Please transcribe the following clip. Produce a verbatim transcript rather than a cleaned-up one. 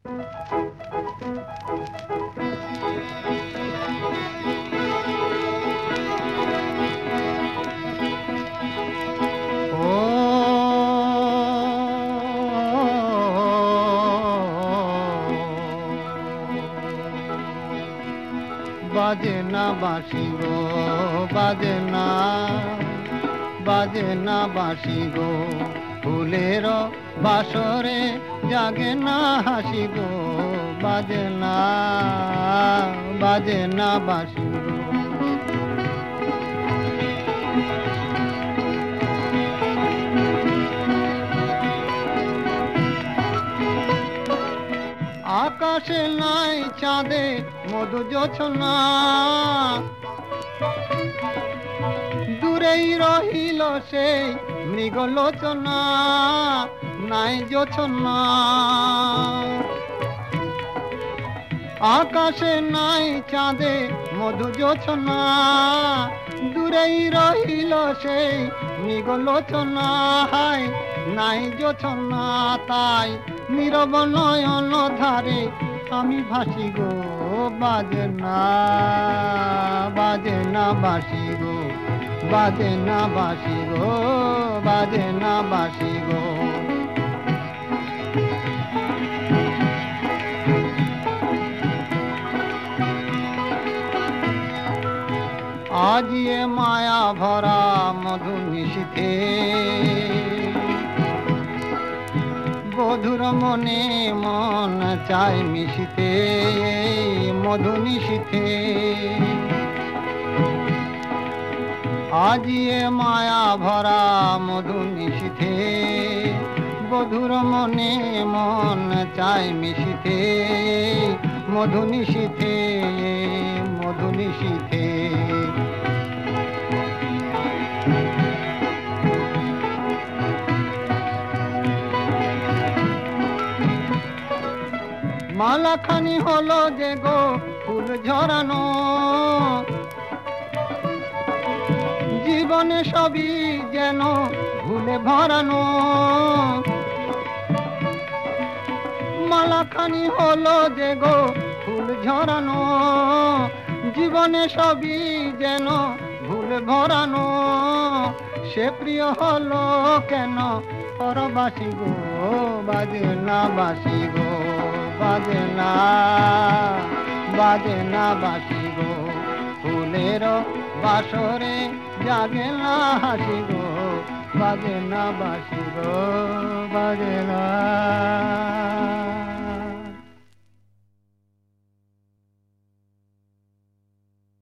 বাজে না বাঁশি গো বাজে না বাজে না বাঁশি গো ফুলের বাসরে জাগে না হাসি গো বাজে না বাজে না বাঁশি গো। আকাশে নাই চাঁদে মধু জোছনা দূরেই রহিল সেই মৃগলোচনা নাই জোছনা। আকাশে নাই চাঁদে মধু জোছনা দূরেই রহিল সেই মৃগলোচনা হায় নাই জোছনা তাই নীরব নয়ন ধারে আমি ভাসি গো বাজে না বাজে না বাঁশি গো বাজে না বাঁশি গো বাজে না বাঁশি গো। আজ এ মায়া ভরা মধু নিশীথে বধুর মনে মন চায় মিশিতে মধু নিশীথে। আজ এ মায়া ভরা মধু নিশীথে বধুর মনে মন চায় মিশিতে মধু নিশীথে মধু নিশীথে। মালাখানি হলো যে গো ফুল ঝরানো জীবনে সবই যেন ভুলে ভরানো। মালাখানি হলো যে গো ফুল ঝরানো জীবনে সবই যেন ভুলে ভরানো। সে প্রিয় হলো কেন পরবাসী গো বাজে না বাঁশি গো বাজে না বাজে না বাঁশি গো ফুলের বাসরে জাগে না হাসি গো বাজে না বাঁশি গো বাজে না।